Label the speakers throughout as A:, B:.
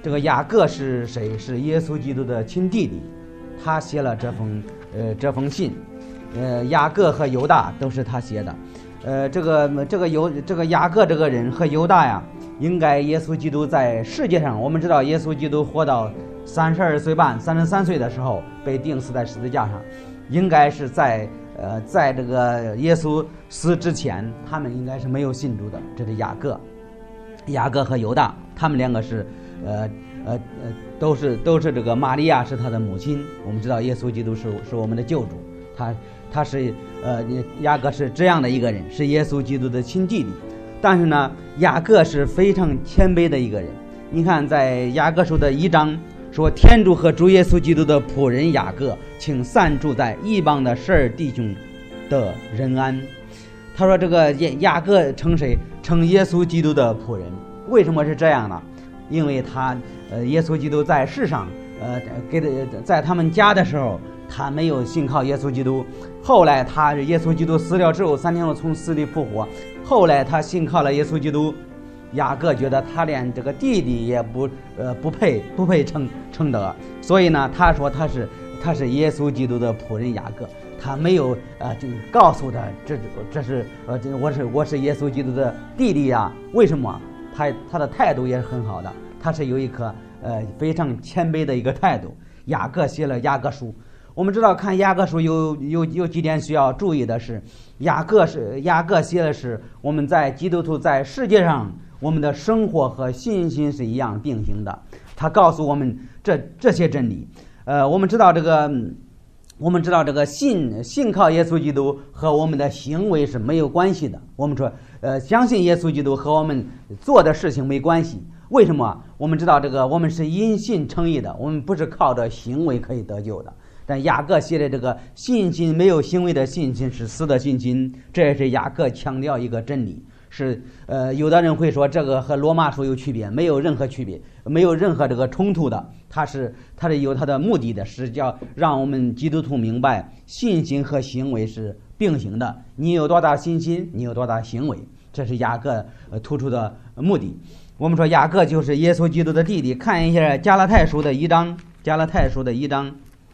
A: 这个雅各是谁？是耶稣基督的亲弟弟，他写了这封信。雅各和犹大都是他写的。这个雅各这个人和犹大呀，应该耶稣基督在世界上，我们知道耶稣基督活到32岁半、33岁的时候被钉死在十字架上，应该是在这个耶稣死之前，他们应该是没有信主的。这是雅各和犹大，他们两个是都是这个玛利亚是他的母亲。我们知道耶稣基督是我们的救主，他是雅各是这样的一个人，是耶稣基督的亲弟弟。但是呢，雅各是非常谦卑的一个人。你看在雅各书的1章说，天主和主耶稣基督的仆人雅各，请散住在异邦的12弟兄的人安。他说这个雅各称谁？称耶稣基督的仆人。为什么是这样呢？因为耶稣基督在世上在他们家的时候，他没有信靠耶稣基督。后来耶稣基督死了之后，3天后从死里复活，后来他信靠了耶稣基督。雅各觉得他连这个弟弟也不配称德，所以呢，他说他是耶稣基督的仆人雅各。他没有就告诉他这是我是耶稣基督的弟弟呀。为什么？他的态度也是很好的，他是有一颗非常谦卑的一个态度。雅各写了雅各书。我们知道看雅各书有几点需要注意的是，雅各写的是我们在基督徒在世界上我们的生活和信心是一样并行的。他告诉我们这些真理。我们知道这个信靠耶稣基督和我们的行为是没有关系的。我们说相信耶稣基督和我们做的事情没关系。为什么？我们知道我们是因信称义的，我们不是靠着行为可以得救的。但雅各写的这个信心没有行为的信心是死的信心，这也是雅各强调一个真理。是有的人会说这个和罗马书有区别，没有任何区别，没有任何这个冲突的。它是有它的目的的，是叫让我们基督徒明白信心和行为是并行的。你有多大信心，你有多大行为，这是雅各突出的目的。我们说雅各就是耶稣基督的弟弟。看一下加拉太书的1章，加拉太书的1章。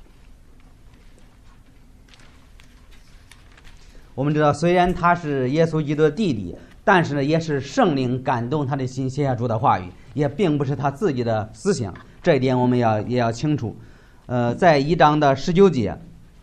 A: 我们知道虽然他是耶稣基督的弟弟，但是呢也是圣灵感动他的心写下主的话语，也并不是他自己的思想。这一点我们也要清楚。在1章的19节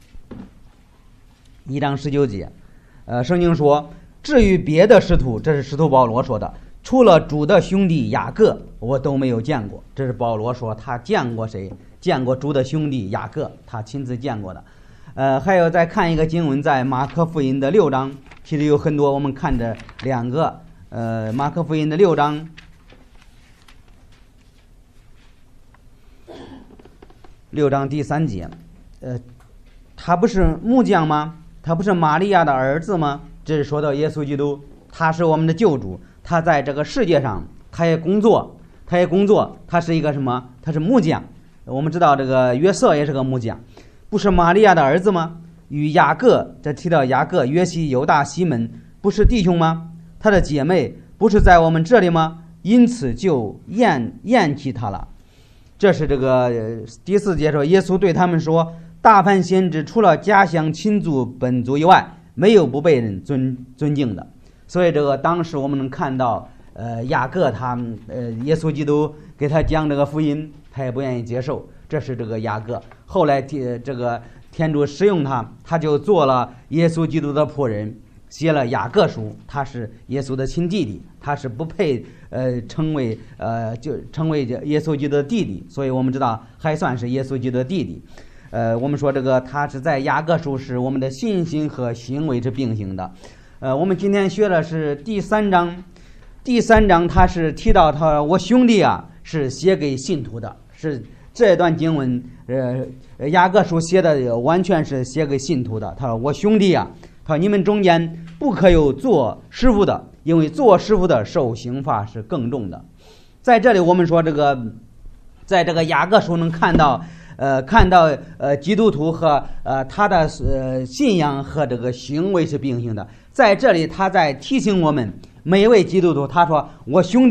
A: ，1章19节，圣经说，至于别的使徒，这是使徒保罗说的，除了主的兄弟雅各，我都没有见过。这是保罗说他见过谁？见过主的兄弟雅各，他亲自见过的。还有再看一个经文，在马可福音的6章，其实有很多，我们看着2个。马可福音的6章，6章第3节，他不是木匠吗？他不是玛利亚的儿子吗？这是说到耶稣基督，他是我们的救主，他在这个世界上，他也工作，他是一个什么？他是木匠。我们知道这个约瑟也是个木匠。不是玛利亚的儿子吗？与雅各，这提到雅各、约西、犹大、西门，不是弟兄吗？他的姐妹不是在我们这里吗？因此就厌弃他了。这是这个第4节说，耶稣对他们说，大凡先知除了家乡亲族本族以外，没有不被人尊敬的。所以当时我们能看到雅各耶稣基督给他讲这个福音，他也不愿意接受。这是这个雅各。后来天主使用他就做了耶稣基督的仆人，写了雅各书。他是耶稣的亲弟弟，他是不配成为耶稣基督的弟弟，所以我们知道还算是耶稣基督的弟弟。我们说他是在雅各书是我们的信心和行为是并行的。我们今天学的是第3章。第3章他是提到我兄弟是写给信徒的，是这段经文雅各书写的完全是写给信徒的。他说我兄弟他说你们中间不可有做师傅的，因为做师傅的受刑罚是更重的。在这里我们说在这个雅各书能看到基督徒和他的信仰和这个行为是并行的。在这里他在提醒我们每一位基督徒，他说我兄弟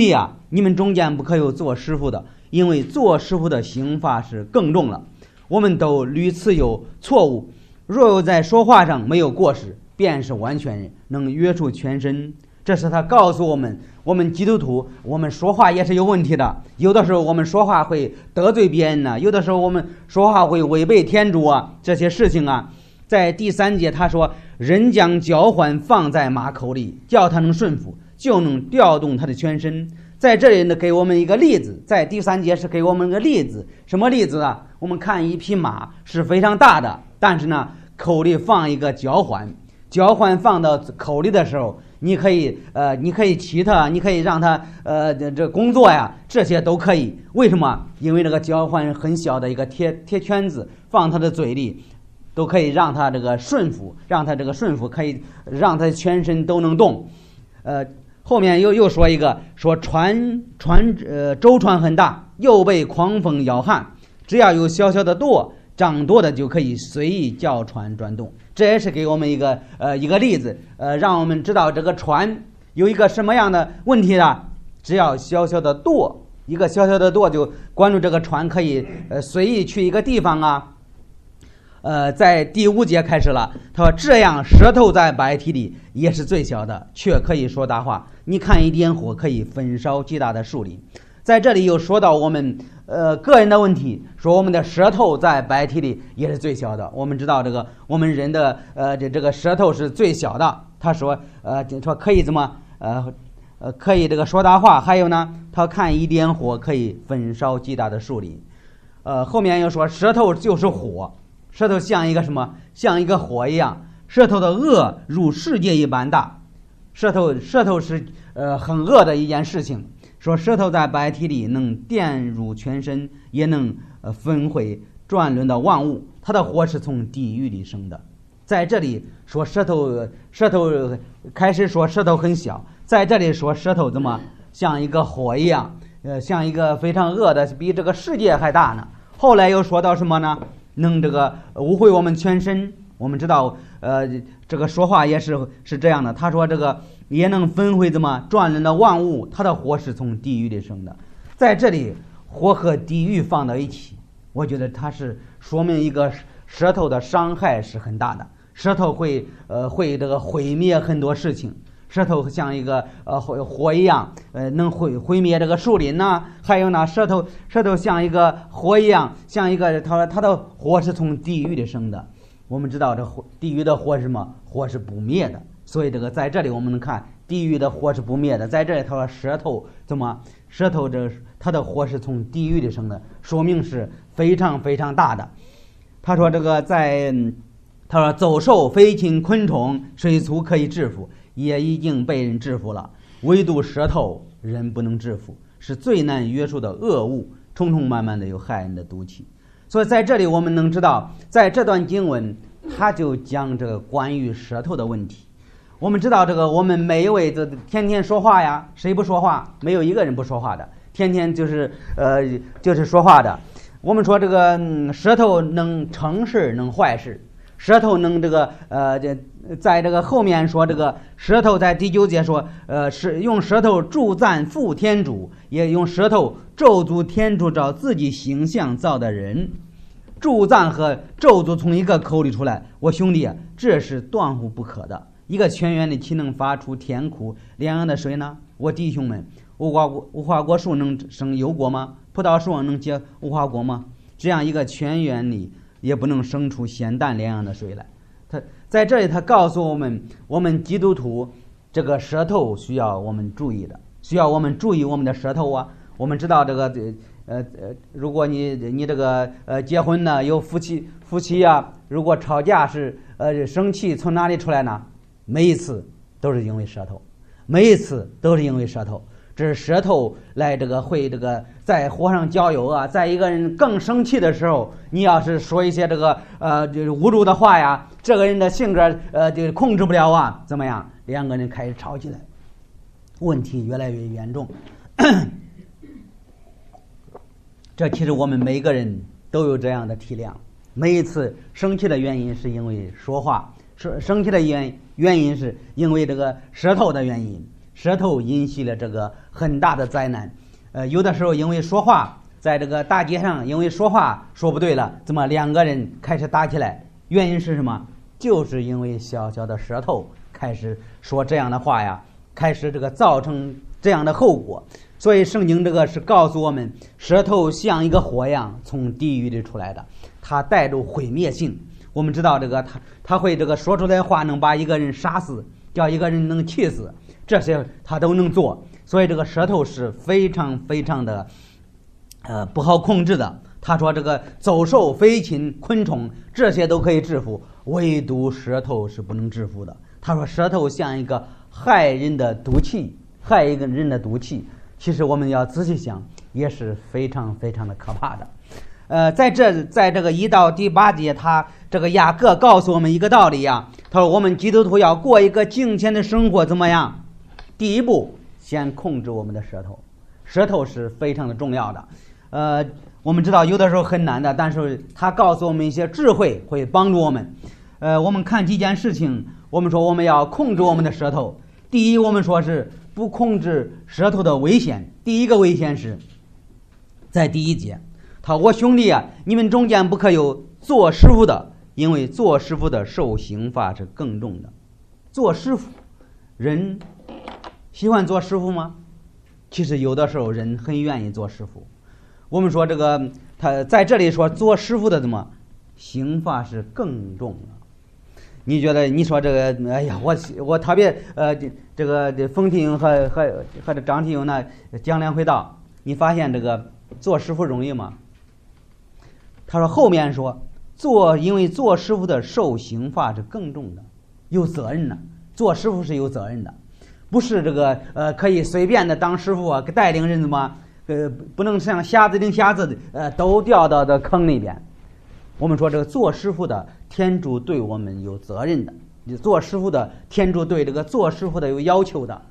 A: 你们中间不可有做师傅的，因为做师傅的刑罚是更重了。我们都屡次有错误，若有在说话上没有过失，便是完全人，能约束全身。这是他告诉我们，我们基督徒，我们说话也是有问题的。有的时候我们说话会得罪别人呢，有的时候我们说话会违背天主啊，这些事情啊。在第3节他说，人将交换放在马口里，叫他能顺服，就能调动他的全身。在这里呢，给我们一个例子，在第3节是给我们一个例子。什么例子啊？我们看一匹马是非常大的，但是呢口里放一个交换放到口里的时候，你可以骑它，你可以让它这工作呀，这些都可以。为什么？因为这个交换很小的一个铁圈子放它的嘴里，都可以让它这个顺服，可以让它全身都能动。后面又说一个，说舟船很大，又被狂风摇撼，只要有小小的舵，掌舵的就可以随意叫船转动。这也是给我们一个例子，让我们知道这个船有一个什么样的问题呢？只要小小的舵，一个小小的舵就关住这个船，可以随意去一个地方啊。在第5节开始了，他说这样舌头在白体里也是最小的，却可以说大话。你看一点火可以焚烧极大的树林。在这里又说到我们个人的问题，说我们的舌头在白体里也是最小的。我们知道这个我们人的这个舌头是最小的。他说可以怎么可以这个说大话。还有呢，他看一点火可以焚烧极大的树林。后面又说舌头就是火。舌头像一个什么？像一个火一样。舌头的恶如世界一般大。舌头是很恶的一件事情。说舌头在白体里能电入全身，也能焚毁转轮的万物。它的火是从地狱里生的。在这里说舌头开始说舌头很小，在这里说舌头怎么像一个火一样，像一个非常恶的，比这个世界还大呢。后来又说到什么呢？能这个污秽我们全身。我们知道这个说话也是这样的。他说这个也能焚毁怎么转轮的万物，他的火是从地狱里生的。在这里火和地狱放到一起，我觉得它是说明一个舌头的伤害是很大的。舌头会这个毁灭很多事情。舌头像一个火一样，能毁灭这个树林呐。还有呢，舌头像一个火一样，像一个它的火是从地狱里生的。我们知道这地狱的火是什么？火是不灭的。所以这个在这里我们能看地狱的火是不灭的。在这里他说舌头它的火是从地狱里生的，说明是非常非常大的。他说这个他说走兽飞禽昆虫水畜可以制服，也已经被人制服了，唯独舌头人不能制服，是最难约束的恶物，充充满满的有害人的毒气。所以在这里我们能知道，在这段经文他就讲这个关于舌头的问题。我们知道这个我们每一位都天天说话呀，谁不说话？没有一个人不说话的，天天就是说话的。我们说这个舌头能成事能坏事，舌头能在这个后面说这个舌头在第9节说是用舌头祝赞父天主，也用舌头咒诅天主照自己形象造的人。祝赞和咒诅从一个口里出来，我兄弟啊，这是断乎不可的。一个泉源里岂能发出甜苦凉凉的水呢？我弟兄们，无花果树能生油果吗？葡萄树能结无花果吗？这样一个泉源里也不能生出咸淡凉凉的水来。他在这里他告诉我们，我们基督徒这个舌头需要我们注意的，需要我们注意我们的舌头啊。我们知道这个如果你这个结婚呢，有夫妻啊，如果吵架是生气从哪里出来呢？每一次都是因为舌头，每一次都是因为舌头。这是舌头来会在火上浇油啊。在一个人更生气的时候，你要是说一些就是侮辱的话呀，这个人的性格就控制不了啊，怎么样？两个人开始吵起来，问题越来越严重。这其实我们每个人都有这样的体谅。每一次生气的原因是因为说话，生气的原因是因为这个舌头的原因。 舌头引起了这个很大的灾难。有的时候因为说话，在这个大街上因为说话说不对了，怎么两个人开始打起来？原因是什么？就是因为小小的舌头开始说这样的话呀，开始这个造成这样的后果。所以圣经这个是告诉我们，舌头像一个火一样从地狱里出来的，它带着毁灭性。我们知道这个他会这个说出来的话能把一个人杀死，叫一个人能气死，这些他都能做。所以这个舌头是非常非常的不好控制的。他说这个走兽、飞禽、昆虫这些都可以制服，唯独舌头是不能制服的。他说舌头像一个害人的毒气，害一个人的毒气。其实我们要仔细想，也是非常非常的可怕的。在这个1到第8节，他这个雅各告诉我们一个道理呀。他说我们基督徒要过一个敬虔的生活，怎么样？第一步，先控制我们的舌头，舌头是非常的重要的。我们知道有的时候很难的，但是他告诉我们一些智慧会帮助我们。我们看几件事情，我们说我们要控制我们的舌头。第一，我们说是不控制舌头的危险。第一个危险是在第1节，他说我兄弟啊，你们中间不可有做师傅的，因为做师傅的受刑罚是更重的。做师傅，人喜欢做师傅吗？其实有的时候人很愿意做师傅。我们说这个他在这里说做师傅的怎么刑罚是更重了。你觉得你说这个哎呀，我特别这个冯提勇和这张提勇呢讲2回道，你发现这个做师傅容易吗？他说后面说因为做师傅的受刑罚是更重的，有责任的。做师傅是有责任的，不是这个可以随便的当师傅啊，带领人怎么不能像瞎子领瞎子都掉到的坑里边。我们说这个做师傅的天主对我们有责任的，做师傅的天主对这个做师傅的有要求的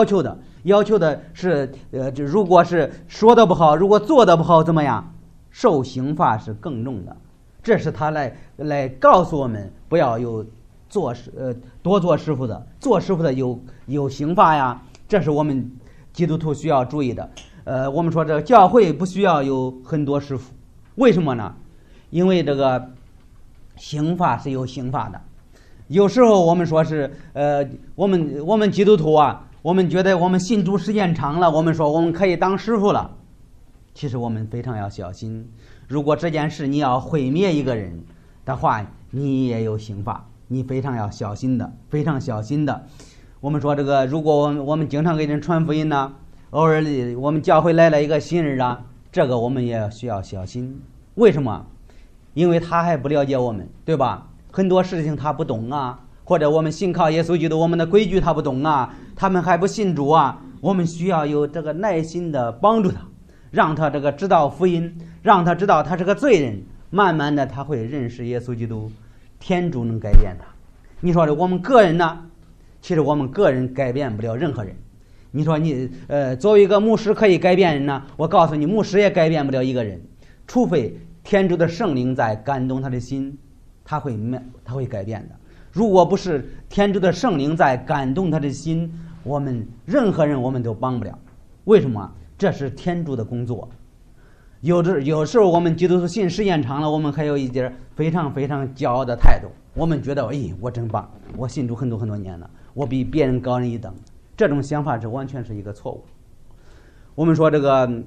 A: 是如果是说的不好，如果做的不好怎么样，受刑罚是更重的。这是他来告诉我们不要有多做师傅的，做师傅的有刑罚呀，这是我们基督徒需要注意的。我们说这个教会不需要有很多师傅，为什么呢？因为这个刑罚是有刑罚的。有时候我们说是我们基督徒啊，我们觉得我们信主时间长了，我们说我们可以当师傅了。其实我们非常要小心，如果这件事你要毁灭一个人的话，你也有刑罚，你非常要小心的，非常小心的。我们说这个，如果我们经常给人传福音呢，偶尔我们教会来了一个新人啊，这个我们也需要小心。为什么？因为他还不了解我们，对吧？很多事情他不懂啊，或者我们信靠耶稣基督，我们的规矩他不懂啊，他们还不信主啊，我们需要有这个耐心的帮助他，让他这个知道福音，让他知道他是个罪人，慢慢的他会认识耶稣基督，天主能改变他。你说我们个人呢？其实我们个人改变不了任何人。你说你作为一个牧师可以改变人呢？我告诉你，牧师也改变不了一个人，除非天主的圣灵在感动他的心，他会改变的。如果不是天主的圣灵在感动他的心，我们任何人我们都帮不了。为什么？这是天主的工作。有时候我们基督徒信时间长了，我们还有一点非常非常骄傲的态度，我们觉得我真棒，我信主很多很多年了，我比别人高人一等。这种想法是完全是一个错误。我们说这个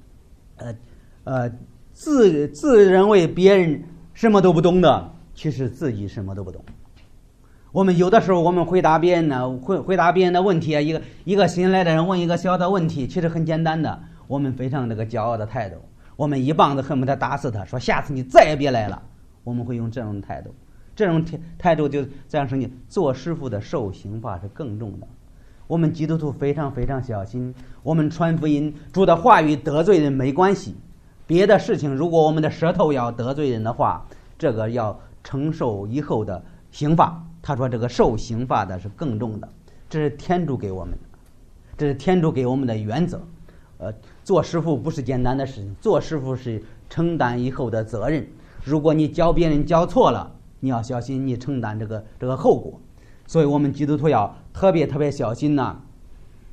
A: 自认为别人什么都不懂的，其实自己什么都不懂。我们有的时候我们回答别人的问题啊，一个新来的人问一个小的问题，其实很简单的，我们非常这个骄傲的态度，我们一棒子恨不得打死他，说下次你再也别来了。我们会用这种态度，这种态度就这样说，你做师傅的受刑罚是更重的。我们基督徒非常非常小心，我们传福音主的话语得罪人没关系，别的事情如果我们的舌头要得罪人的话，这个要承受以后的刑罚。他说这个受刑罚的是更重的，这是天主给我们的，这是天主给我们的原则。做师傅不是简单的事情，做师傅是承担以后的责任。如果你教别人教错了，你要小心你承担这个后果。所以我们基督徒要特别特别小心呐。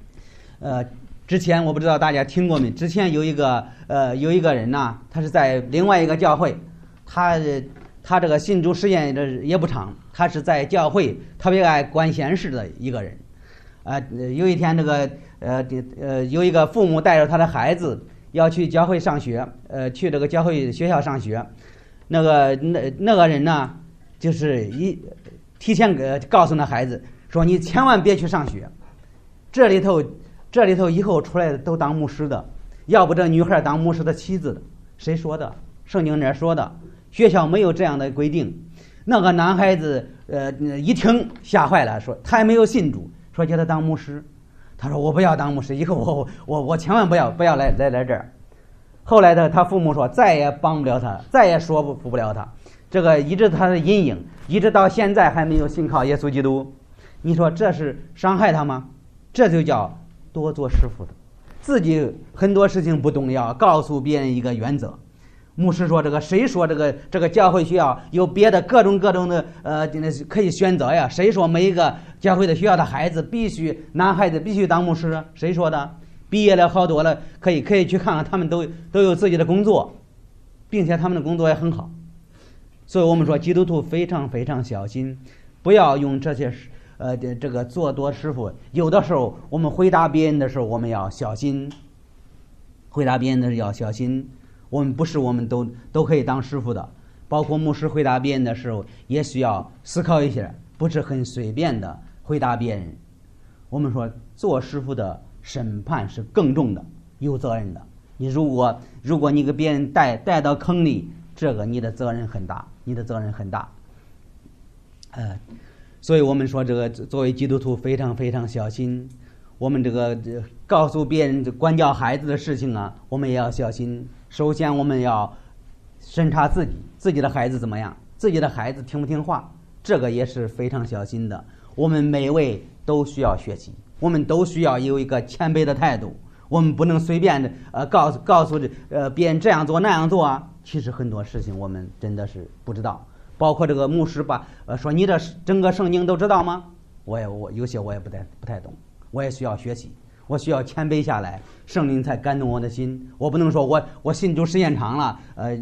A: 之前我不知道大家听过没？之前有一个人呐，他是在另外一个教会，他这个信主时间也不长，他是在教会特别爱管闲事的一个人。有一天有一个父母带着他的孩子要去教会上学，去这个教会学校上学，那个人呢，就是提前告诉那孩子说，你千万别去上学，这里头以后出来的都当牧师的，要不这女孩当牧师的妻子的。谁说的？圣经那说的，学校没有这样的规定。那个男孩子一听吓坏了，说他还没有信主，说叫他当牧师。他说我不要当牧师，以后我千万不要来这儿。后来他父母说再也帮不了他，再也说服不了他，这个一直他的阴影，一直到现在还没有信靠耶稣基督。你说这是伤害他吗？这就叫多做师傅的，自己很多事情不懂，要告诉别人一个原则。牧师说谁说这个教会学校有别的各种的可以选择呀？谁说每一个教会的学校的孩子男孩子必须当牧师啊？谁说的？毕业了好多了，可以去看看，他们都有自己的工作，并且他们的工作也很好。所以我们说基督徒非常非常小心，不要用这些这个做多师傅。有的时候我们回答别人的时候，我们要小心。我们都可以当师傅的，包括牧师回答别人的时候，也需要思考一下，不是很随便的回答别人。我们说做师傅的审判是更重的，有责任的。你如果你给别人带到坑里，这个你的责任很大。所以我们说这个作为基督徒非常非常小心。我们这个告诉别人管教孩子的事情啊，我们也要小心。首先我们要审查自己的孩子怎么样，自己的孩子听不听话，这个也是非常小心的。我们每位都需要学习，我们都需要有一个谦卑的态度，我们不能随便的告诉别人这样做那样做啊。其实很多事情我们真的是不知道，包括这个牧师说你这整个圣经都知道吗？我有些我也不太懂，我也需要学习，我需要谦卑下来，圣灵才感动我的心。我不能说我信主时间长了，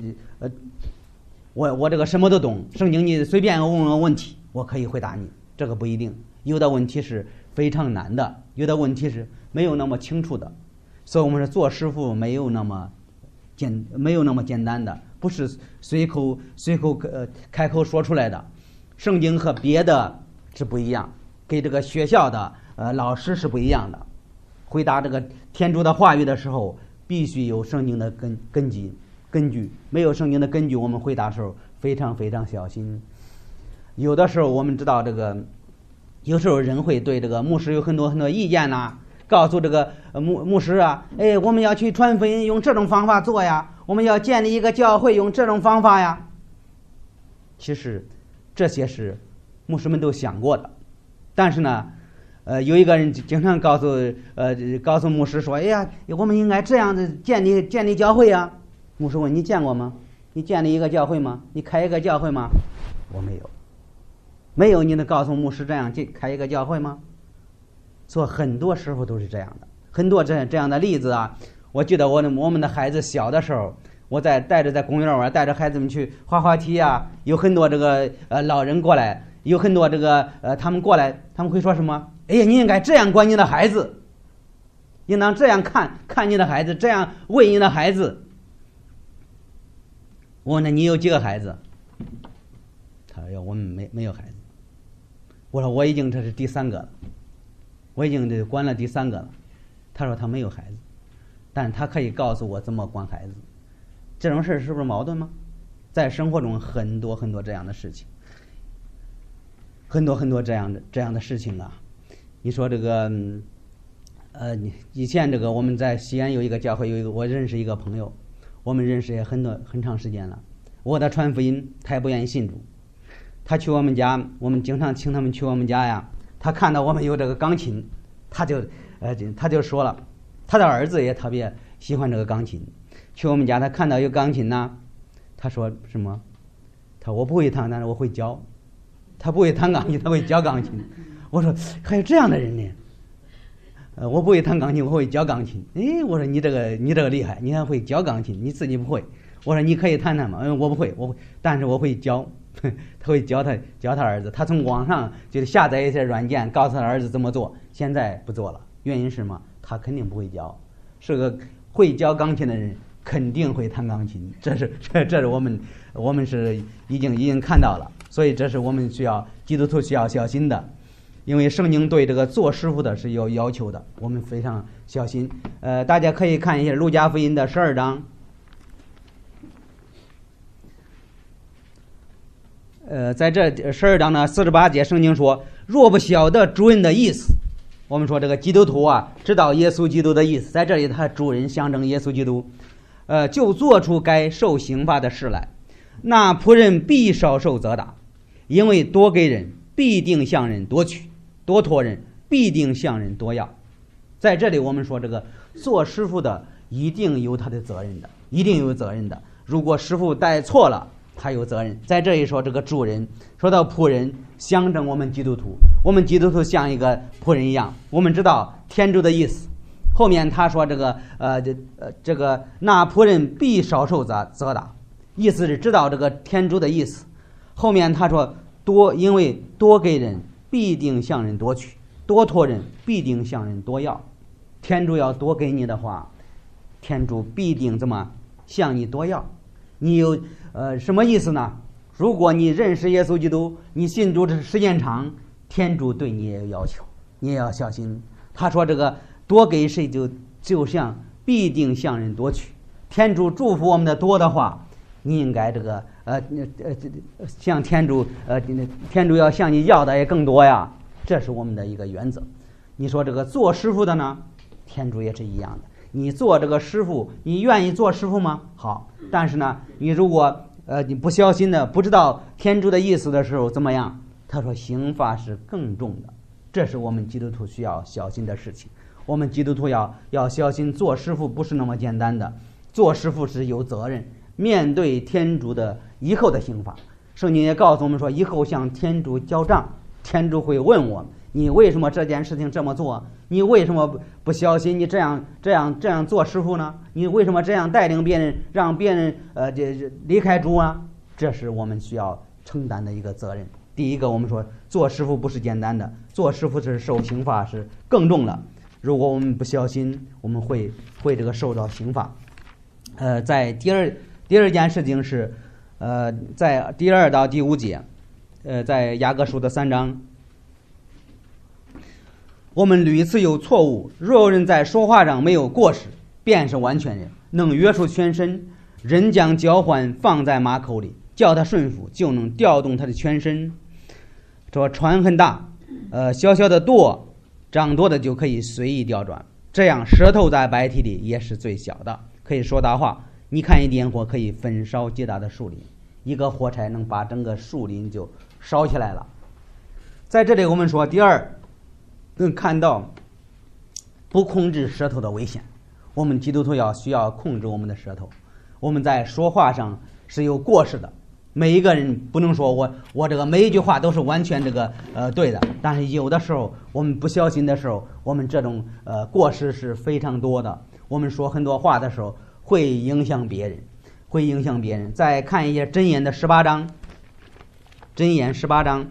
A: 我这个什么都懂，圣经你随便问我问题，我可以回答你，这个不一定。有的问题是非常难的，有的问题是没有那么清楚的。所以我们说做师傅没有那么简单的，不是随口开口说出来的。圣经和别的是不一样，给这个学校的老师是不一样的。回答这个天主的话语的时候，必须有圣经的根据，没有圣经的根据，我们回答的时候非常非常小心。有的时候我们知道有时候人会对这个牧师有很多意见呐，告诉这个牧师啊，我们要去传福音，用这种方法做呀，我们要建立一个教会，用这种方法呀。其实这些是牧师们都想过的，但是呢，有一个人经常告诉牧师说，我们应该这样的建立教会啊。牧师问，你见过吗？你建立一个教会吗？你开一个教会吗？我没有，你能告诉牧师这样开一个教会吗？所以很多时候都是这样的，很多这样的例子啊。我记得我们的孩子小的时候，我带着在公园玩，带着孩子们去滑滑梯啊，有很多这个老人过来，有很多这个他们过来，他们会说什么？你应该这样管你的孩子，应当这样看你的孩子，这样喂你的孩子。我问他，你有几个孩子？他说我们没有孩子。我说我已经这是第3个了，我已经管了第3个了。他说他没有孩子，但他可以告诉我怎么管孩子。这种事是不是矛盾吗？在生活中很多这样的事情，很多这样的事情啊。你说这个以前这个我们在西安有一个教会，我认识一个朋友，我们认识也很长时间了。我的传福音，他也不愿意信主。他去我们家，我们经常请他们去我们家呀。他看到我们有这个钢琴，他就说了，他的儿子也特别喜欢这个钢琴。去我们家，他看到有钢琴呢，他说什么？他说我不会弹，但是我会教。他不会弹钢琴，他会教钢琴。我说还有这样的人呢？ 我不会弹钢琴，我会教钢琴。哎，我说你这个厉害，你还会教钢琴，你自己不会。我说你可以弹弹吗？我不会，但是我会教。他会教他儿子，他从网上就下载一些软件，告诉他儿子怎么做。现在不做了，原因是什么？他肯定不会教。是个会教钢琴的人，肯定会弹钢琴。这是我们是已经看到了，所以这是我们基督徒需要小心的，因为圣经对这个做师傅的是有要求的，我们非常小心。大家可以看一下路加福音的12章。在这12章呢48节，圣经说：若不晓得主人的意思。我们说这个基督徒啊，知道耶稣基督的意思，在这里他主人象征耶稣基督，就做出该受刑罚的事来。那仆人必少受责打，因为多给人必定向人夺取，多托人必定向人夺要。在这里我们说这个做师傅的一定有他的责任的，一定有责任的。如果师傅带错了，他有责任。在这里说这个主人，说到仆人，象征我们基督徒。我们基督徒像一个仆人一样，我们知道天主的意思。后面他说这个那仆人必少受责打，意思是知道这个天主的意思。后面他说因为多给人必定向人夺取，多托人必定向人夺要。天主要多给你的话，天主必定怎么向你夺要。你有什么意思呢？如果你认识耶稣基督，你信主的时间长，天主对你也有要求，你也要小心。他说这个多给谁就像必定向人夺取。天主祝福我们的多的话，你应该向天主天主要向你要的也更多呀，这是我们的一个原则。你说这个做师傅的呢，天主也是一样的。你做这个师傅，你愿意做师傅吗？好，但是呢，你如果你不小心的不知道天主的意思的时候怎么样？他说刑罚是更重的，这是我们基督徒需要小心的事情。我们基督徒要小心，做师傅不是那么简单的，做师傅是有责任，面对天主的以后的刑罚。圣经也告诉我们说，以后向天主交账，天主会问我们，你为什么这件事情这么做？你为什么不小心？你这样做师傅呢？你为什么这样带领别人，让别人离开主啊？这是我们需要承担的一个责任。第一个，我们说做师傅不是简单的，做师傅是受刑罚是更重了。如果我们不小心，我们会这个受到刑罚。在第二件事情是，在第2到第5节，在雅各书的3章。我们屡次有错误，若有人在说话上没有过失，便是完全人，能约束全身。人将交换放在马口里，叫他顺服，就能调动他的全身。这船很大，小小的舵长多的就可以随意调转。这样舌头在白体里也是最小的，可以说大话。你看一点火可以焚烧极大的树林，一个火柴能把整个树林就烧起来了。在这里我们说第二，能看到不控制舌头的危险。我们基督徒需要控制我们的舌头。我们在说话上是有过失的，每一个人不能说我这个每一句话都是完全对的，但是有的时候我们不小心的时候，我们这种过失是非常多的。我们说很多话的时候会影响别人，再看一下箴言的18章，箴言18章。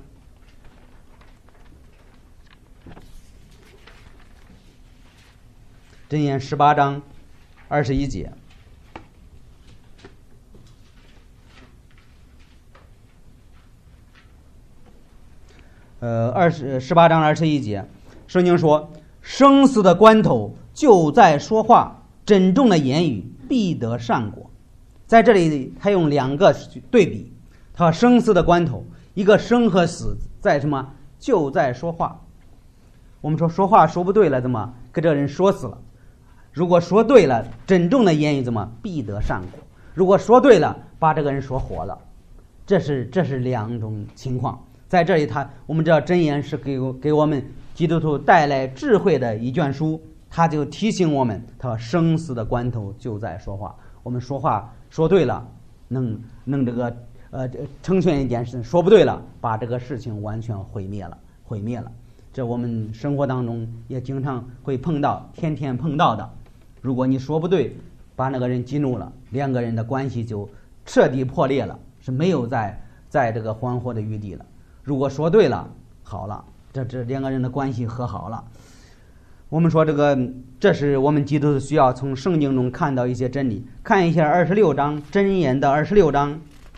A: 箴言18章21节。18章21节，圣经说：生死的关头就在说话，珍重的言语必得善果。在这里他用两个对比，他说生死的关头，一个生和死在什么？就在说话。我们说话说不对了，怎么给这人说死了？如果说对了，珍重的言语怎么必得善果？如果说对了，把这个人说活了。这是两种情况。在这里我们知道箴言是给我们基督徒带来智慧的一卷书，他就提醒我们，他说生死的关头就在说话。我们说话说对了，能成全一件事；说不对了，把这个事情完全毁灭了。 这我们生活当中也经常会碰到，天天碰到的。如果你说不对，把那个人激怒了，两个人的关系就彻底破裂了，是没有在这个缓和的余地了。如果说对了，好了，这两个人的关系和好了。我们说这是我们基督徒需要从圣经中看到一些真理。看一下26章箴言的26章，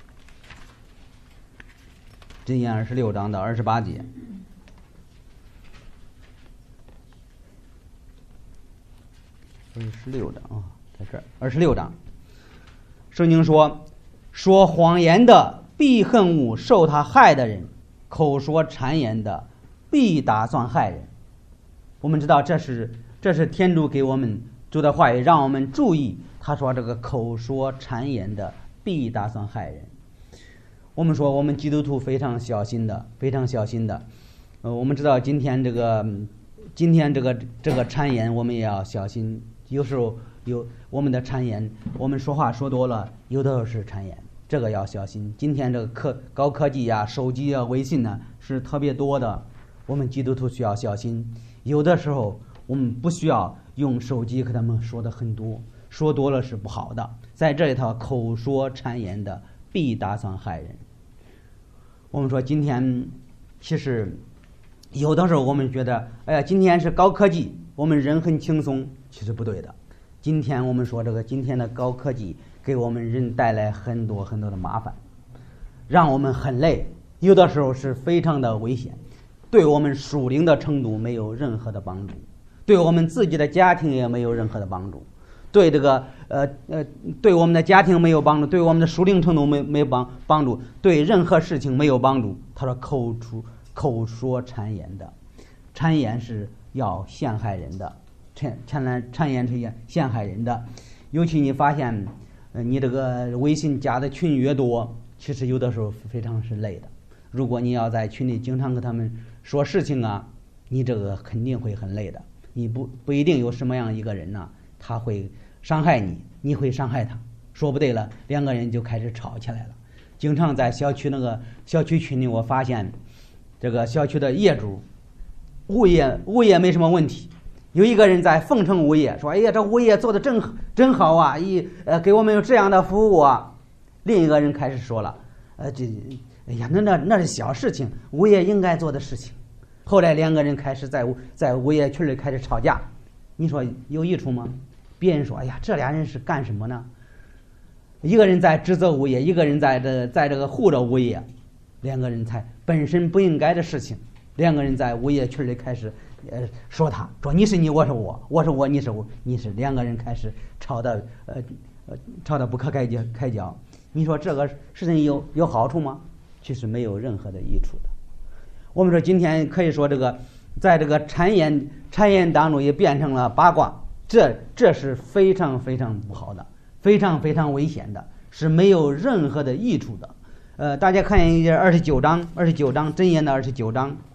A: 箴言26章的28节。26章啊，在这儿26章，圣经说谎言的必恨恶受他害的人，口说谗言的必打算害人。我们知道这是天主给我们主的话语，让我们注意。他说这个口说谗言的必打算害人。我们说我们基督徒非常小心的。我们知道今天这个谗言我们也要小心。有时候有我们的谗言，我们说话说多了，有的时候是谗言，这个要小心。今天这个高科技啊，手机啊，微信呢是特别多的，我们基督徒需要小心。有的时候我们不需要用手机和他们说的很多，说多了是不好的。在这里头，口说谗言的必打算害人。我们说今天其实有的时候我们觉得，哎呀，今天是高科技，我们人很轻松，其实不对的。今天我们说今天的高科技给我们人带来很多很多的麻烦，让我们很累，有的时候是非常的危险，对我们属灵的程度没有任何的帮助，对我们自己的家庭也没有任何的帮助，对对我们的家庭没有帮助，对我们的属灵程度没有帮助，对任何事情没有帮助。他说口说谗言的，谗言是要陷害人的，谗言是陷害人的。尤其你发现你这个微信加的群越多，其实有的时候非常是累的。如果你要在群里经常跟他们说事情啊，你这个肯定会很累的。你不一定有什么样一个人呢，他会伤害你，你会伤害他，说不对了，两个人就开始吵起来了。经常在小区群里，我发现这个小区的业主物业没什么问题，有一个人在奉承物业，说哎呀，这物业做的真好啊，给我们有这样的服务啊。另一个人开始说了，哎呀，那是小事情，物业应该做的事情。后来两个人开始在物业群里开始吵架，你说有益处吗？别人说，哎呀，这俩人是干什么呢？一个人在指责物业，一个人在这个护着物业，两个人才本身不应该的事情，两个人在物业群里开始说你是你，我是我，你是，两个人开始吵得不可开交。你说这个事情有好处吗？其实没有任何的益处的。我们说今天可以说在这个谗言当中也变成了八卦，这是非常非常不好的，非常非常危险的，是没有任何的益处的。大家看一下29章箴言的29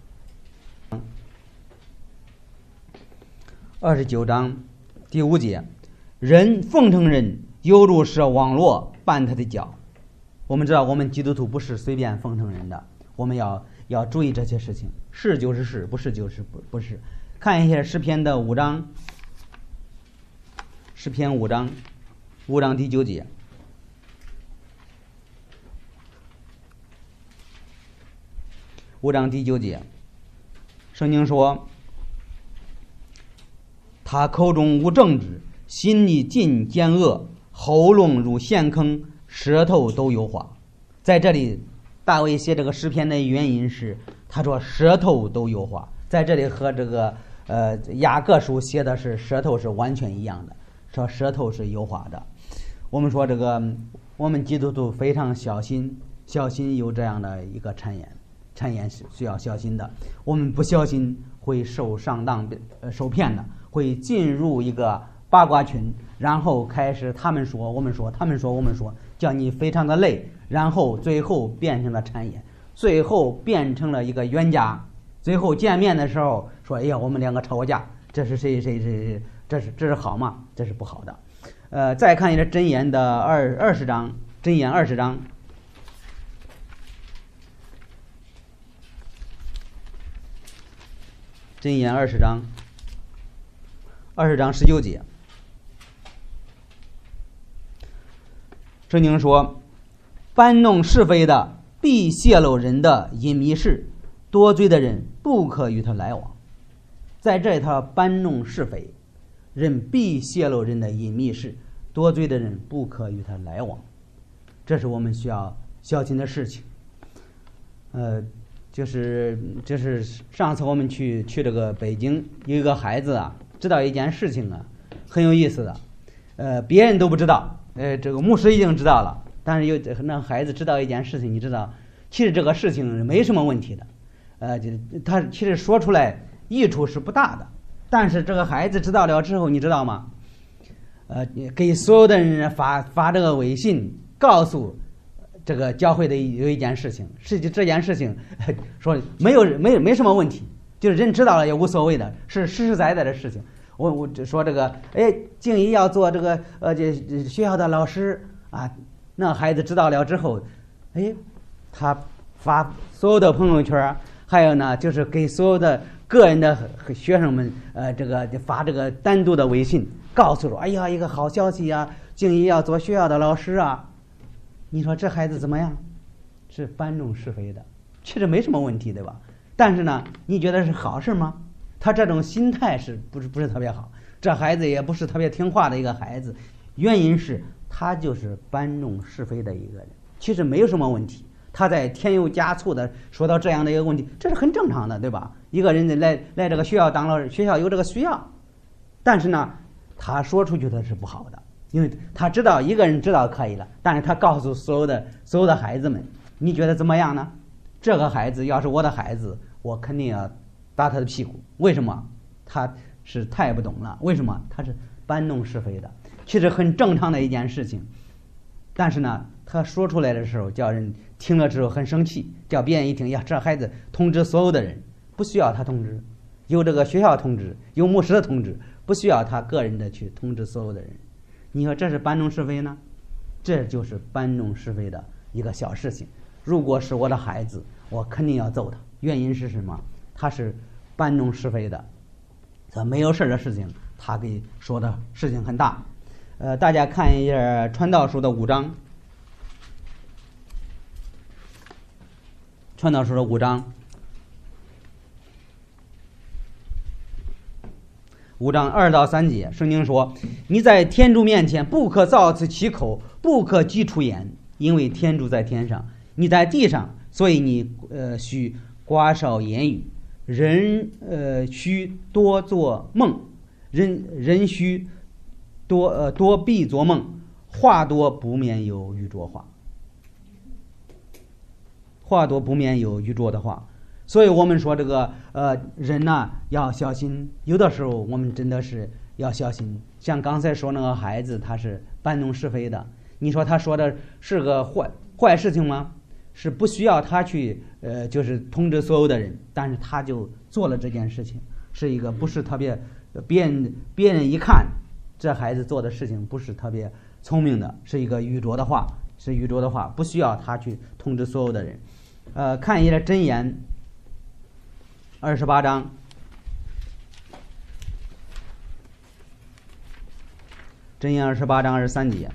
A: 章第5节，人奉承人，犹如设网络绊他的脚。我们知道我们基督徒不是随便奉承人的，我们要注意这些事情，是就是是，不是就是不是。看一下诗篇的5章，5章第9节。5章第9节，圣经说，他口中无正直，心里尽奸恶，喉咙如陷坑，舌头都有话。在这里大卫写这个诗篇的原因是，他说舌头都有话，在这里和这个雅各书写的是舌头是完全一样的，说舌头是有话的。我们说我们基督徒非常小心有这样的一个谗言是需要小心的。我们不小心会受上当受骗的，会进入一个八卦群，然后开始他们说我们说，他们说我们说，叫你非常的累，然后最后变成了谗言，最后变成了一个冤家，最后见面的时候说，哎呀，我们两个吵过架，这是谁，这是好吗？这是不好的。再看一下箴言的20章，箴言20章。 箴言20章19节，圣经说：搬弄是非的必泄露人的隐秘事，多罪的人不可与他来往。在这一套搬弄是非，人必泄露人的隐秘事，多罪的人不可与他来往。这是我们需要小心的事情。就是上次我们去这个北京，有一个孩子啊，知道一件事情啊，很有意思的。别人都不知道，这个牧师已经知道了，但是那孩子知道一件事情，你知道，其实这个事情没什么问题的。他其实说出来益处是不大的，但是这个孩子知道了之后，你知道吗？给所有的人发这个微信，告诉这个教会的有一件事情，这件事情说没什么问题，就是人知道了也无所谓的，是实实在在的事情。我说这个，静怡要做这个这学校的老师啊，那孩子知道了之后，他发所有的朋友圈，还有呢就是给所有的个人的学生们这个发这个单独的微信，告诉说一个好消息啊，静怡要做学校的老师啊。你说这孩子怎么样？是搬弄是非的，其实没什么问题，对吧？但是呢，你觉得是好事吗？他这种心态不是特别好，这孩子也不是特别听话的一个孩子，原因是他就是搬弄是非的一个人，其实没有什么问题。他在添油加醋的说到这样的一个问题，这是很正常的，对吧？一个人来这个学校当老师，学校有这个需要，但是呢，他说出去的是不好的。因为他知道一个人知道可以了，但是他告诉所有的孩子们，你觉得怎么样呢？这个孩子要是我的孩子，我肯定要打他的屁股。为什么？他是太不懂了。为什么？他是搬弄是非的，其实很正常的一件事情。但是呢，他说出来的时候，叫人听了之后很生气，叫别人一听呀，这孩子通知所有的人，不需要他通知，有这个学校通知，有牧师的通知，不需要他个人的去通知所有的人。你说这是搬弄是非呢？这就是搬弄是非的一个小事情。如果是我的孩子，我肯定要揍他。原因是什么？他是搬弄是非的，他没有事的事情，他给说的事情很大。大家看一下《传道书》的5章，《传道书》的5章，5章2到3节，圣经说：你在天主面前不可造次其口，不可击出言，因为天主在天上，你在地上，所以你须寡少言语。人须多做梦，人须多必做梦，话多不免有愚拙话，话多不免有愚拙的话。所以我们说这个人呢要小心，有的时候我们真的是要小心。像刚才说那个孩子，他是搬弄是非的，你说他说的是个坏事情吗？是不需要他去就是通知所有的人，但是他就做了这件事情，是一个不是特别别人一看这孩子做的事情不是特别聪明的，是一个愚拙的话，不需要他去通知所有的人。看一下箴言28章，箴言28章23节，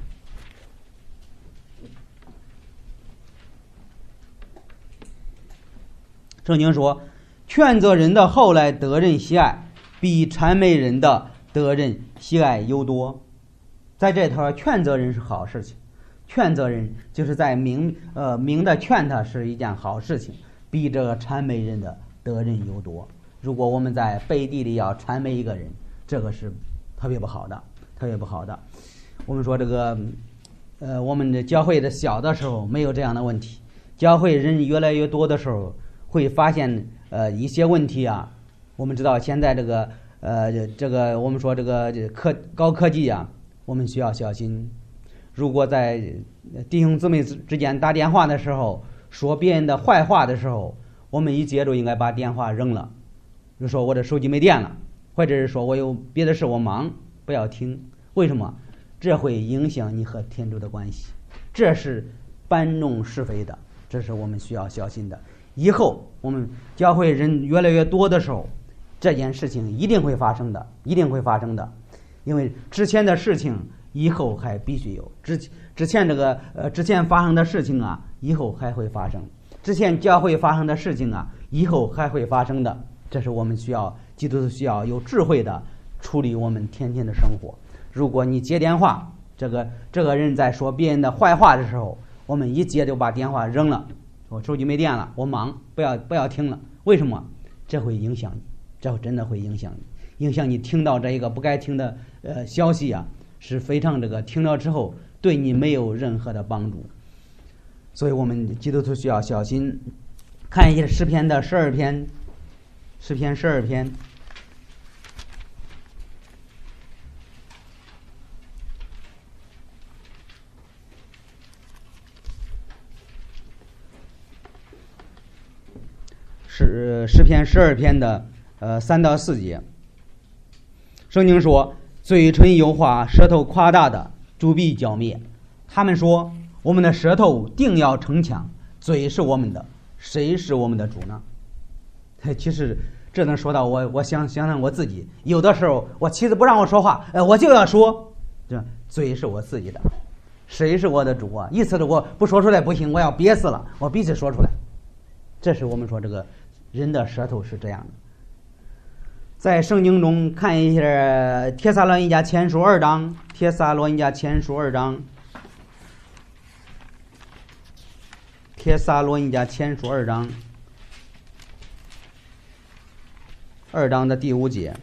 A: 圣经说：劝责人的后来得人喜爱，比谄媚人的得人喜爱尤多。在这头劝责人是好事情，劝责人就是在明的劝他是一件好事情，比这个谄媚人的得人尤多。如果我们在背地里要谄媚一个人，这个是特别不好的。我们说这个我们的教会的小的时候没有这样的问题，教会人越来越多的时候会发现一些问题啊。我们知道现在这个我们说这个高科技啊，我们需要小心。如果在弟兄姊妹之间打电话的时候说别人的坏话的时候，我们一接着应该把电话扔了，就说我的手机没电了，或者是说我有别的事我忙，不要听。为什么？这会影响你和天主的关系，这是搬弄是非的，这是我们需要小心的。以后我们教会人越来越多的时候， 这件事情一定会发生的，一定会发生的，因为之前的事情以后还必须有，之前发生的事情啊，以后还会发生，之前教会发生的事情啊，以后还会发生的，这是我们基督徒需要有智慧的处理我们天天的生活。如果你接电话，这个人在说别人的坏话的时候，我们一接就把电话扔了，我手机没电了，我忙，不要听了。为什么？这会影响你，这真的会影响你，影响你听到这一个不该听的消息啊，是非常听到之后对你没有任何的帮助。所以我们基督徒需要小心。看一下诗篇的12篇，诗篇12篇。诗篇12篇的3到4节，圣经说：嘴唇有话，舌头夸大的，主必剿灭。他们说，我们的舌头定要逞强，嘴是我们的，谁是我们的主呢？其实这能说到我想想我自己，有的时候我妻子不让我说话，我就要说，这嘴是我自己的，谁是我的主啊？意思是我不说出来不行，我要憋死了，我必须说出来。这是我们说这个人的舌头是这样的。在圣经中看一下帖撒罗尼迦前书2章，帖撒罗尼迦前书2章，帖撒罗尼迦前书2章，2章的第5节。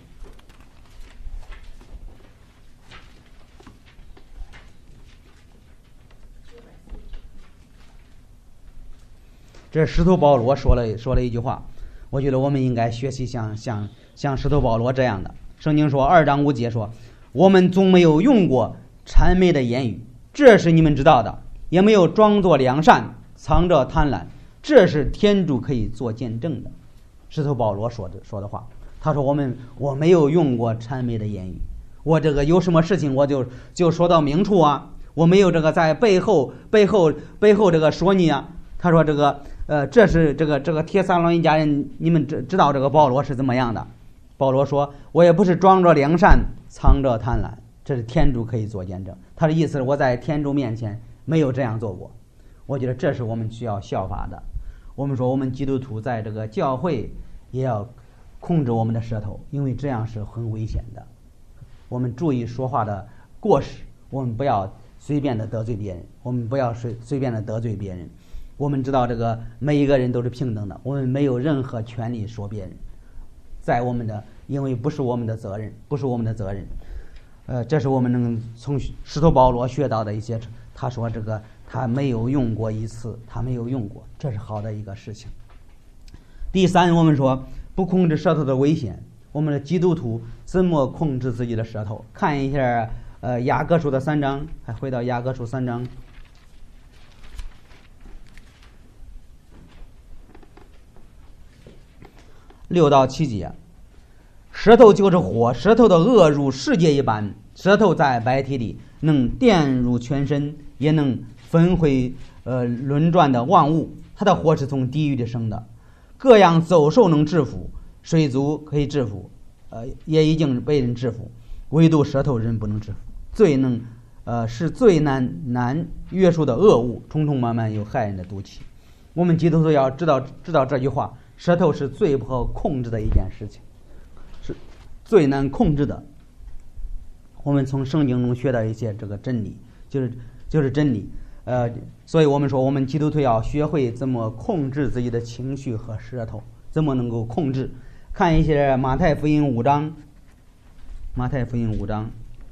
A: 这使徒保罗说了一句话，我觉得我们应该学习像使徒保罗这样的。圣经说2章5节说，我们总没有用过谄媚的言语，这是你们知道的，也没有装作良善，藏着贪婪，这是天主可以做见证的。使徒保罗说的话，他说我没有用过谄媚的言语，我这个有什么事情我就说到明处啊，我没有这个在背后这个说你啊。他说这是这个帖撒罗尼迦人，你们知道这个保罗是怎么样的？保罗说，我也不是装着良善，藏着贪婪，这是天主可以做见证。他的意思是我在天主面前没有这样做过。我觉得这是我们需要效法的。我们说我们基督徒在这个教会也要控制我们的舌头，因为这样是很危险的。我们注意说话的过失，我们不要随便的得罪别人，我们不要随便的得罪别人。我们知道这个每一个人都是平等的，我们没有任何权利说别人，因为不是我们的责任，不是我们的责任。这是我们能从使徒保罗学到的一些。他说这个他没有用过一次，他没有用过，这是好的一个事情。第三，我们说不控制舌头的危险。我们的基督徒怎么控制自己的舌头？看一下雅各书的3章，还回到雅各书3章。6到7节，舌头就是火，舌头的恶如世界一般，舌头在白体里能电入全身，也能焚毁轮转的万物。它的火是从地狱里生的，各样走兽能制服，水族可以制服，也已经被人制服，唯独舌头人不能制服。是最难约束的恶物，冲冲慢慢有害人的毒气。我们基督徒要知道这句话。舌头是最不可控制的一件事情，是最难控制的。我们从圣经中学到一些这个真理，就是真理。所以我们说，我们基督徒要学会怎么控制自己的情绪和舌头，怎么能够控制。看一些马太福音5章，马太福音5章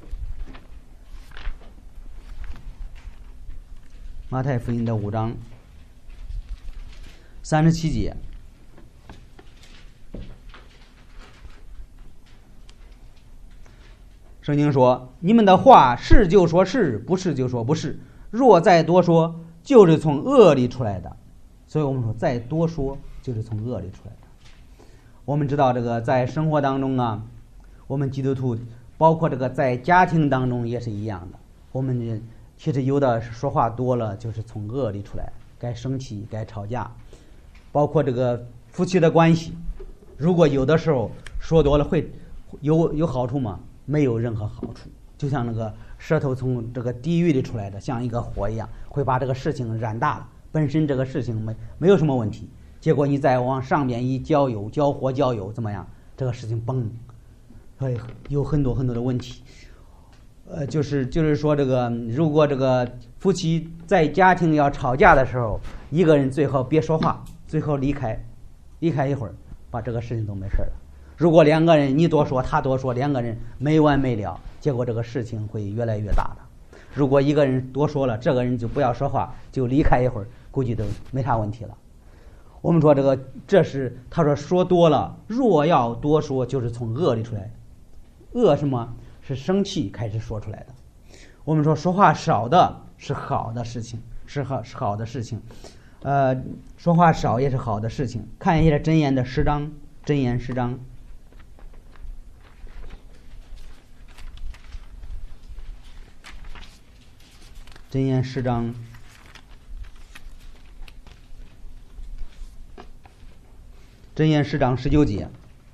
A: 的5章37节。圣经说，你们的话是就说是，不是就说不是，若再多说，就是从恶里出来的。所以我们说再多说就是从恶里出来的。我们知道这个在生活当中啊，我们基督徒包括这个在家庭当中也是一样的。我们其实有的说话多了就是从恶里出来，该生气该吵架，包括这个夫妻的关系，如果有的时候说多了会有好处吗？没有任何好处。就像那个舌头从这个地狱里出来的，像一个火一样，会把这个事情燃大了。本身这个事情没有什么问题，结果你再往上面一浇油、浇火、浇油，怎么样？这个事情崩，会有很多很多的问题。就是说，这个如果这个夫妻在家庭要吵架的时候，一个人最好别说话，最好离开一会儿，把这个事情都没事了。如果两个人你多说他多说，两个人没完没了，结果这个事情会越来越大的。如果一个人多说了，这个人就不要说话，就离开一会儿，估计都没啥问题了。我们说这是他说多了，若要多说，就是从恶里出来。恶什么？是生气开始说出来的。我们说话少的是好的事情，是好的事情。说话少也是好的事情。看一下箴言的10章，箴言10章。箴言10章箴言10章19节，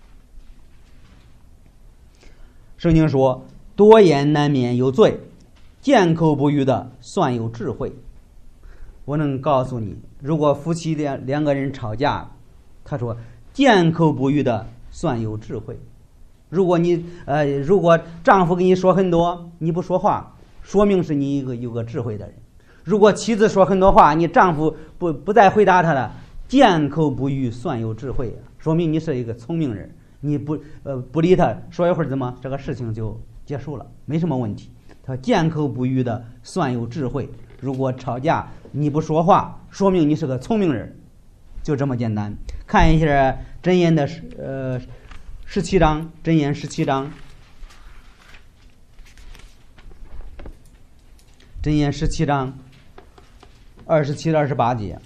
A: 圣经说：多言难免有罪，缄口不语的算有智慧。我能告诉你，如果夫妻两个人吵架，他说缄口不语的算有智慧。如果丈夫跟你说很多，你不说话，说明是你有个智慧的人。如果妻子说很多话，你丈夫不再回答他了，缄口不语算有智慧，说明你是一个聪明人。你不理他，说一会儿怎么这个事情就结束了，没什么问题。他说缄口不语的算有智慧。如果吵架你不说话，说明你是个聪明人，就这么简单。看一下箴言的17章，箴言17章，箴言17章27到28节。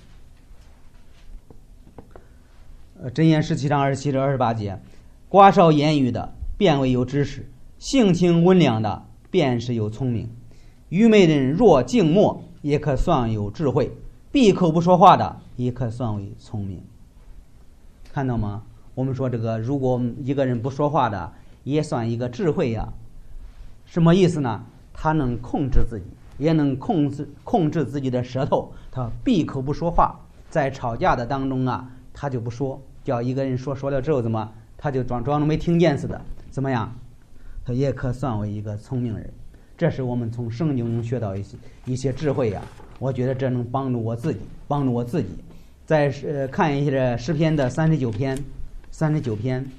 A: 箴言17章27到28节，寡少言语的便为有知识，性情温良的便是有聪明。愚昧人若静默，也可算有智慧；闭口不说话的，也可算为聪明。看到吗？我们说如果一个人不说话的，也算一个智慧呀。什么意思呢？他能控制自己，也能控制自己的舌头。他闭口不说话，在吵架的当中啊，他就不说，叫一个人说了之后怎么，他就装着没听见似的，怎么样？他也可算为一个聪明人。这是我们从圣经中学到一些智慧呀。我觉得这能帮助我自己。再看一下诗篇的39篇。39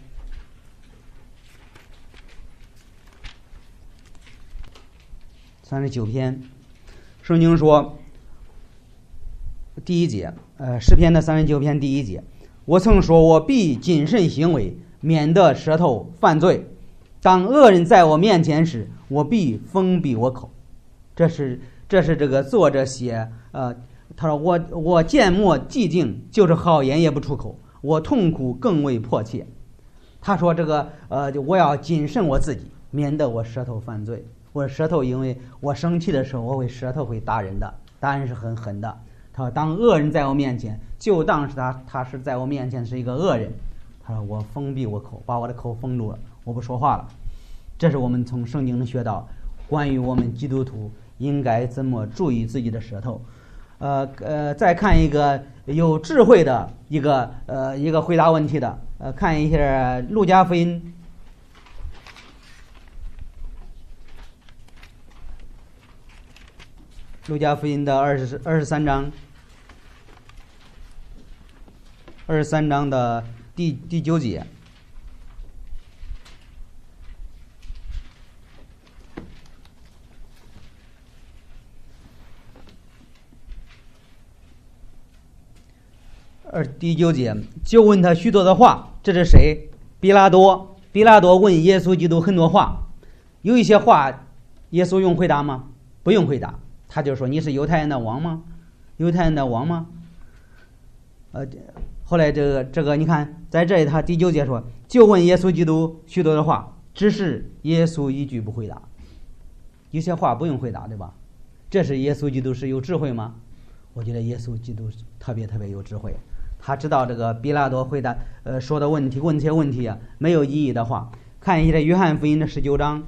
A: 篇，圣经说第1节，诗篇的39篇第1节，我曾说我必谨慎行为，免得舌头犯罪。当恶人在我面前时，我必封闭我口。这是这个作者写，他说我缄默寂静，就是好言也不出口，我痛苦更为迫切。他说我要谨慎我自己，免得我舌头犯罪。我舌头，因为我生气的时候，舌头会打人的，打人是很狠的。他说当恶人在我面前，就当是他是在我面前是一个恶人。他说我封闭我口，把我的口封住了，我不说话了。这是我们从圣经中学到关于我们基督徒应该怎么注意自己的舌头。再看一个有智慧的一个回答问题的，看一下路加福音。路加福音的23章的第9节。第9节，就问他许多的话。这是谁？比拉多问耶稣基督很多话，有一些话耶稣用回答吗？不用回答。他就说你是犹太人的王吗？后来这个你看在这里他第9节说，就问耶稣基督许多的话，只是耶稣一句不回答。有些话不用回答，对吧？这是耶稣基督是有智慧吗？我觉得耶稣基督特别有智慧。 他知道这个比拉多回答说的问这些问题啊没有意义的话。看一下约翰福音的19章。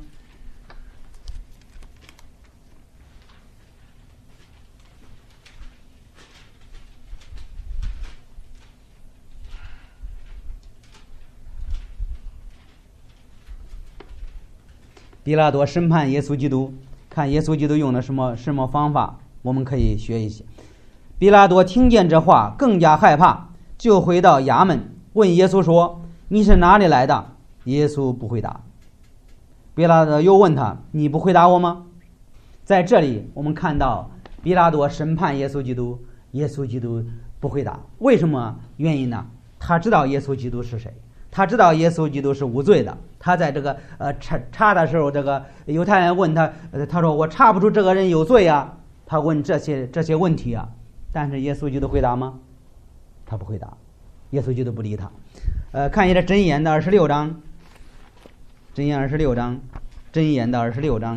A: 比拉多审判耶稣基督，看耶稣基督用的什么方法，我们可以学一些。比拉多听见这话更加害怕，就回到衙门问耶稣说：“你是哪里来的？”耶稣不回答。比拉多又问他：“你不回答我吗？”在这里我们看到比拉多审判耶稣基督，耶稣基督不回答。为什么原因呢？他知道耶稣基督是谁，他知道耶稣基督是无罪的。他在这个查的时候，这个犹太人问他，他说：“我查不出这个人有罪啊。”他问这些问题啊，但是耶稣基督回答吗？他不回答，耶稣基督不理他。看一下箴言的26章，箴言26章，箴言的26章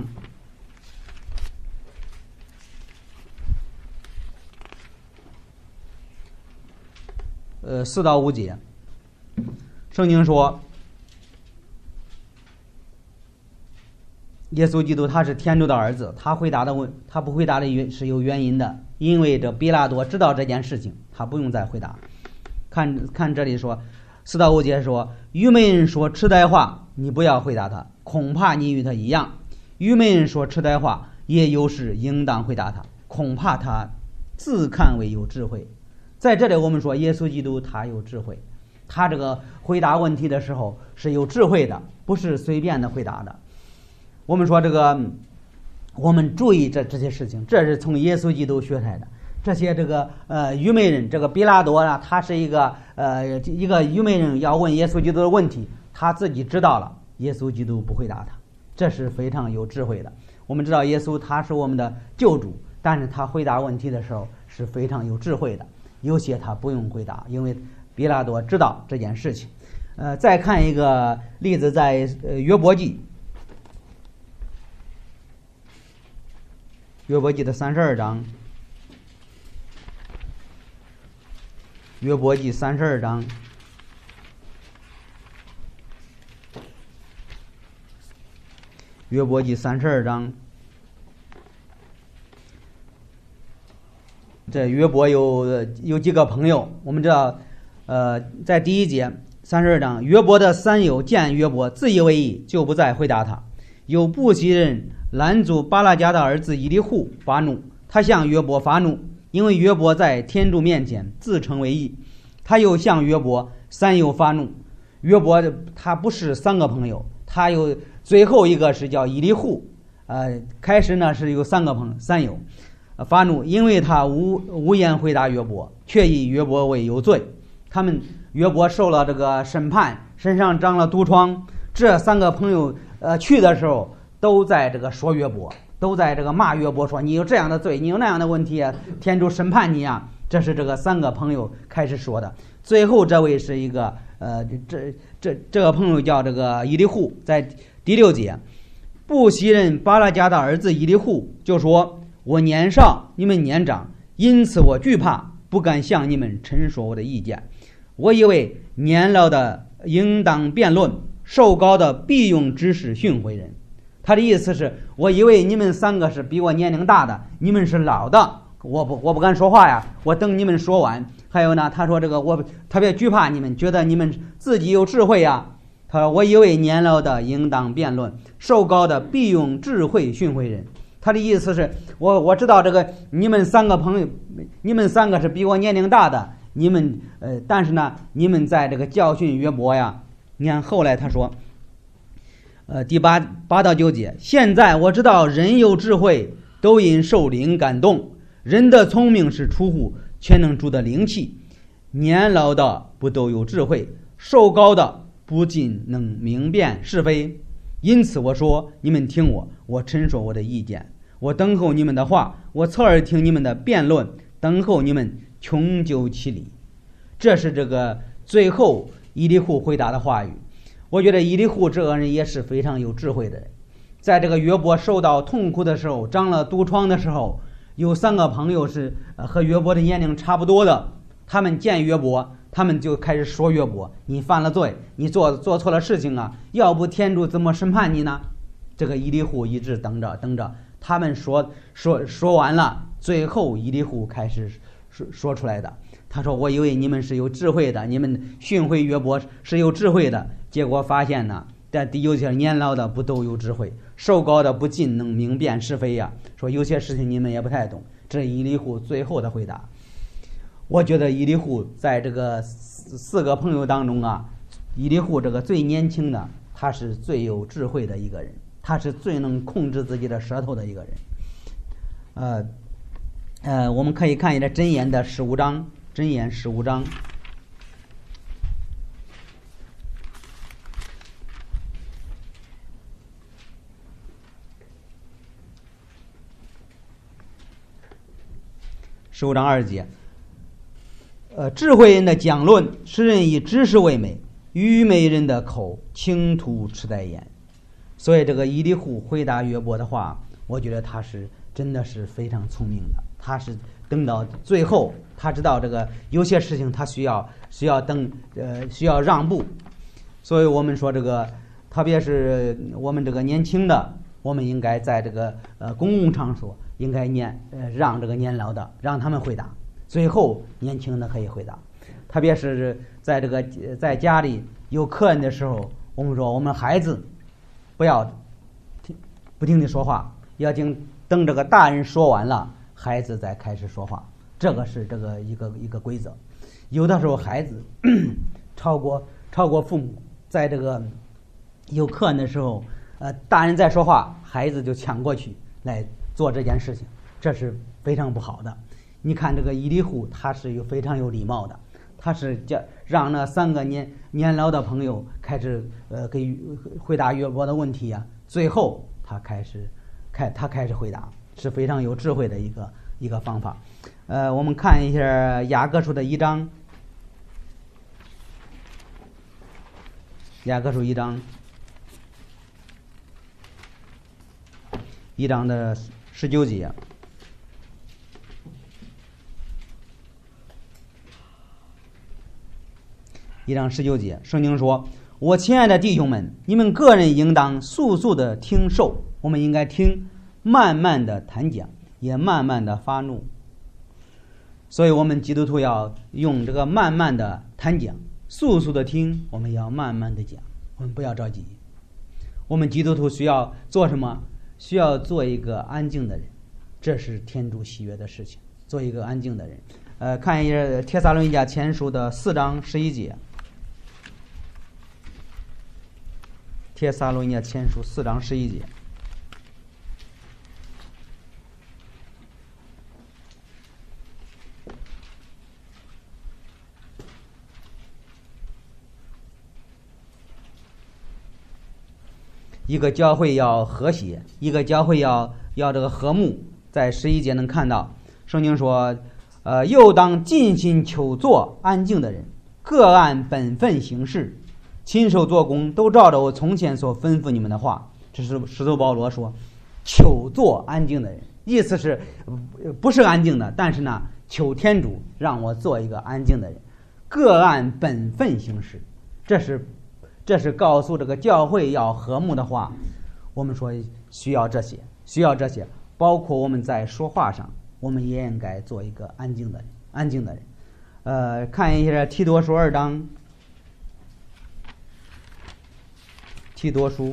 A: ，4到5节，圣经说，耶稣基督他是天主的儿子，他不回答的是有原因的，因为这比拉多知道这件事情，他不用再回答。看这里说4到5节说，愚昧人说痴呆话，你不要回答他，恐怕你与他一样。愚昧人说痴呆话，也有时应当回答他，恐怕他自看为有智慧。在这里我们说耶稣基督他有智慧，他这个回答问题的时候是有智慧的，不是随便的回答的。我们说这个，我们注意这些事情，这是从耶稣基督学来的。这些愚昧人，这个比拉多啊，他是一个愚昧人，要问耶稣基督的问题，他自己知道了，耶稣基督不回答他，这是非常有智慧的。我们知道耶稣他是我们的救主，但是他回答问题的时候是非常有智慧的，有些他不用回答，因为比拉多知道这件事情。再看一个例子，在约伯记。约伯记的32章，约伯记32章，约伯记32章，这约伯有几个朋友，我们知道，在第1节32章，约伯的3友见约伯自以为义，就不再回答他。有布西人拦阻巴拉迦的儿子以利户发怒，他向约伯发怒，因为约伯在天主面前自称为义。他又向约伯3友发怒，约伯他不是3个朋友，他有最后一个是叫以利户，开始呢是有3友发怒，因为他无言回答约伯，却以约伯为有罪。约伯受了这个审判，身上长了毒疮。这3个朋友去的时候都在这个说约伯，都在这个骂约伯，说你有这样的罪，你有那样的问题啊，天主审判你啊。这是这个3个朋友开始说的。最后这位是一个这个朋友叫这个以利户，在第6节，布西人巴拉迦的儿子以利户就说：“我年少，你们年长，因此我惧怕，不敢向你们陈说我的意见。我以为年老的应当辩论，寿高的必用知识训诲人。”他的意思是，我以为你们3个是比我年龄大的，你们是老的，我不敢说话呀，我等你们说完。还有呢，他说这个我特别惧怕你们，觉得你们自己有智慧呀。他说我以为年老的应当辩论，寿高的必用智慧训诲人。他的意思是我知道这个你们3个朋友，你们3个是比我年龄大的，你们但是呢，你们在这个教训约伯呀。你看后来他说，第8到9节，现在我知道人有智慧，都因受灵感动，人的聪明是出乎全能主的灵气。年老的不都有智慧，寿高的不尽能明辨是非。因此我说，你们听我陈说我的意见，我等候你们的话，我侧耳听你们的辩论，等候你们穷究其理。这是这个最后以利户回答的话语。我觉得以利户这个人也是非常有智慧的人。在这个约伯受到痛苦的时候，长了毒疮的时候，有3个朋友是和约伯的年龄差不多的， 他们见约伯，他们就开始说约伯，你犯了罪，你做错了事情啊，要不天主怎么审判你呢？这个以利户一直等着，他们说完了，最后以利户开始说出来的。他说：“我以为你们是有智慧的，你们训诲约伯是有智慧的，结果发现呢，但有些年老的不都有智慧，寿高的不尽能明辨是非呀。说有些事情你们也不太懂。”这是以利户最后的回答。我觉得以利户在这个四个朋友当中啊，以利户这个最年轻的，他是最有智慧的一个人，他是最能控制自己的舌头的一个人。我们可以看一下箴言的15章，箴言15章。15章2节，智慧人的讲论使人以知识为美，愚昧人的口倾吐痴呆言。所以这个以利户回答约伯的话，我觉得他是真的是非常聪明的。他是等到最后，他知道这个有些事情他需要让步。所以我们说这个，特别是我们这个年轻的，我们应该在这个公共场所应该让这个年老的让他们回答，最后年轻的可以回答。特别是在这个在家里有客人的时候，我们说我们孩子不要不停地说话，要等这个大人说完了，孩子再开始说话，这个是这个一个规则。有的时候孩子超过父母，在这个有客人的时候，大人在说话，孩子就抢过去来做这件事情，这是非常不好的。你看这个以利户，他是非常有礼貌的，他是让那3个年老的朋友开始给回答约伯的问题啊，最后他开始回答，是非常有智慧的一个方法。我们看一下雅各书的1章，雅各书1章的19节。1章19节，圣经说：“我亲爱的弟兄们，你们个人应当速速的听受。”我们应该听，慢慢的谈讲，也慢慢的发怒。所以我们基督徒要用这个慢慢的谈讲，速速的听，我们要慢慢的讲，我们不要着急。我们基督徒需要做什么？需要做一个安静的人，这是天主喜悦的事情，做一个安静的人。看一下帖撒罗尼迦前书的4章11节。帖撒罗尼迦前书4章11节。一个教会要和谐，一个教会要这个和睦。在11节能看到圣经说，又当尽心求做安静的人，各按本分行事，亲手做工，都照着我从前所吩咐你们的话。这是使徒保罗说求做安静的人，意思是不是安静的，但是呢求天主让我做一个安静的人，各按本分行事。这是告诉这个教会要和睦的话。我们说需要这些，包括我们在说话上，我们也应该做一个安静的人。看一下提多书2章，提多书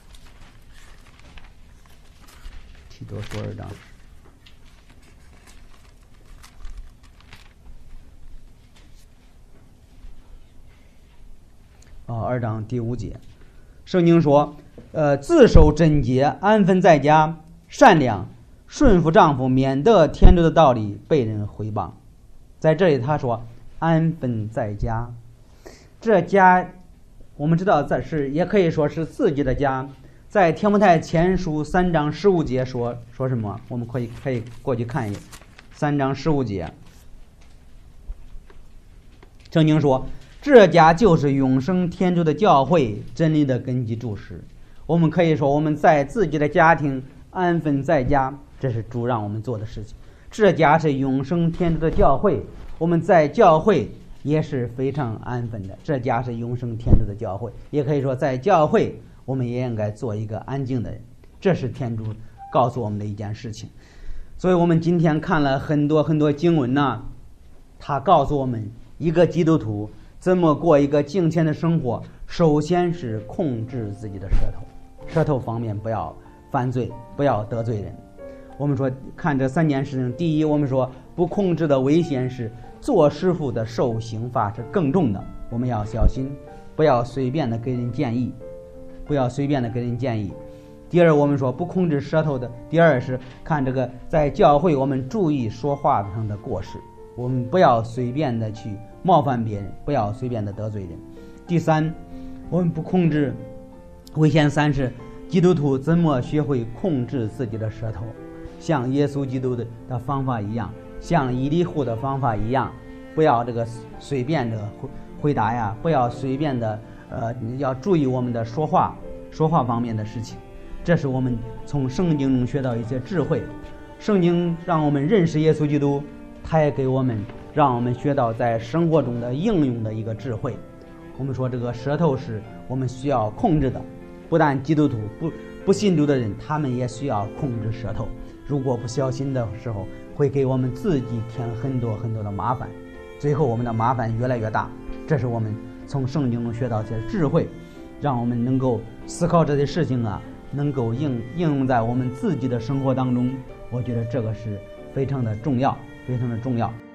A: 2章。2章第5节，圣经说，自守贞洁，安分在家，善良，顺服丈夫，免得天主的道理被人毁谤。在这里他说安分在家，这家我们知道这是也可以说是自己的家。在提摩太前书3章15节说什么？我们可以过去看一下。3章15节，圣经说，这家就是永生天主的教会，真理的根基柱石。我们可以说我们在自己的家庭安分在家，这是主让我们做的事情。 这家是永生天主的教会，我们在教会也是非常安分的。这家是永生天主的教会，也可以说在教会我们也应该做一个安静的人，这是天主告诉我们的一件事情。所以我们今天看了很多经文呢，他告诉我们一个基督徒怎么过一个敬虔的生活。首先是控制自己的舌头方面不要犯罪，不要得罪人。我们说看这3件事情，第一，我们说不控制的危险是做师傅的受刑罚是更重的，我们要小心，不要随便的给人建议，第二，我们说不控制舌头的，第二是看这个在教会我们注意说话上的过失，我们不要随便的去冒犯别人，不要随便的得罪人。第三，我们不控制危险3是基督徒怎么学会控制自己的舌头，像耶稣基督的方法一样，像以利户的方法一样，不要这个随便的回答呀，不要随便的要注意我们的说话方面的事情。这是我们从圣经中学到一些智慧。圣经让我们认识耶稣基督，他也给我们让我们学到在生活中的应用的一个智慧。我们说这个舌头是我们需要控制的，不但基督徒不信主的人，他们也需要控制舌头。如果不小心的时候，会给我们自己添很多的麻烦，最后我们的麻烦越来越大。这是我们从圣经中学到一些智慧，让我们能够思考这些事情啊，能够应用在我们自己的生活当中。我觉得这个是非常的重要。